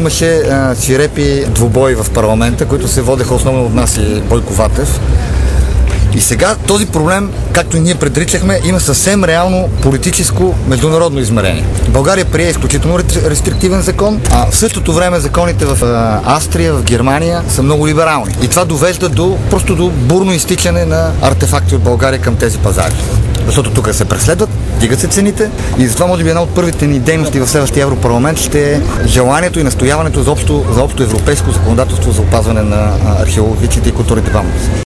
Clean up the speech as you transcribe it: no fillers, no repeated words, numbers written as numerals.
Имаше свирепи двубои в парламента, които се водеха основно от нас и Бойко Ватев. И сега този проблем, както и ние предричахме, има съвсем реално политическо международно измерение. България прие изключително рестриктивен закон, а в същото време законите в Австрия, в Германия са много либерални. И това довежда до бурно изтичане на артефакти от България към тези пазари. Защото тук се преследват, дигат се цените и затова може би една от първите ни дейности в следващия Европарламент ще е желанието и настояването за общо европейско законодателство за опазване на археологичните и културните паметници.